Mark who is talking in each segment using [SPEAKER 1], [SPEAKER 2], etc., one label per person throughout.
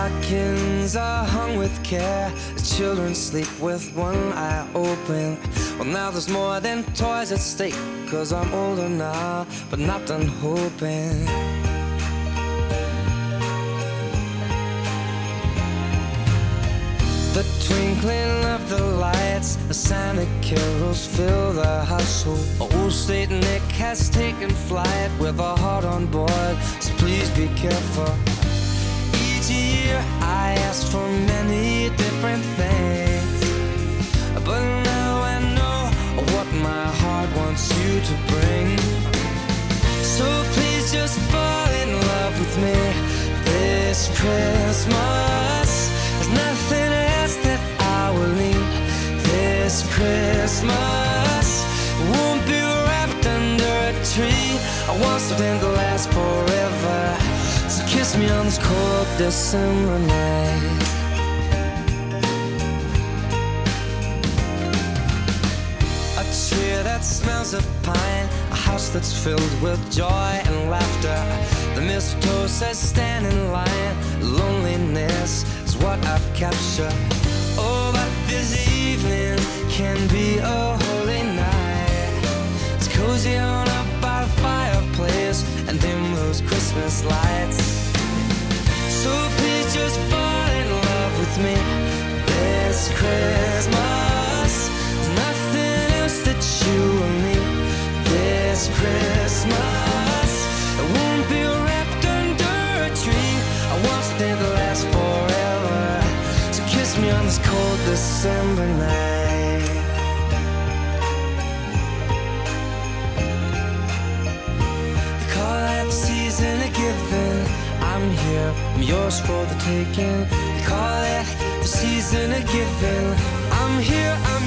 [SPEAKER 1] stockings are hung with care. The children sleep with one eye open. Well, now there's more than toys at stake, 'cause I'm older now, but not done hoping. The twinkling of the lights, the Santa carols fill the household. Old Saint Nick has taken flight with a heart on board, so please be careful. Each year I ask for many different things, but now I know what my heart wants you to bring. So please just fall in love with me this Christmas. There's nothing else that I will need this Christmas. Won't be wrapped under a tree. I want something to last forever. So kiss me on this cold December night. A tree that smells of pine, a house that's filled with joy and laughter. The mistletoe says stand in line. Loneliness is what I've captured. Oh, but this evening can be a holy night. It's cozy on up by the fireplace and dim those Christmas lights. So please just fall in love with me this Christmas. There's nothing else that you will need this Christmas. It won't be wrapped under a tree. I want something to last forever. So kiss me on this cold December night. They call it the season of giving. I'm here, I'm yours for the taking. They call it the season of giving. I'm here, I'm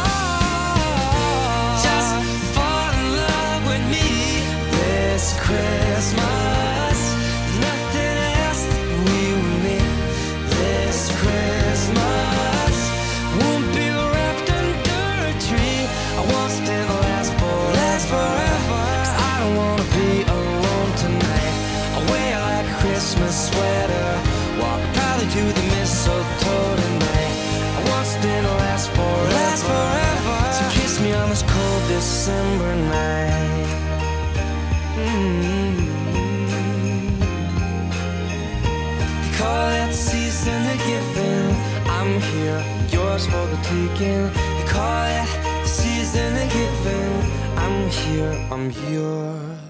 [SPEAKER 1] yours. Just fall in love with me this Christmas. There's nothing else that we will need this Christmas. Won't be wrapped under a tree. I want something to last forever. 'Cause I don't wanna be alone tonight. I wear like a Christmas sweater, walk proudly to the mistletoe tonight. I want something to last forever. So kiss me on this cold December night. They call it the season of giving. I'm here, yours for the taking. They call it the season of giving. I'm here, I'm yours.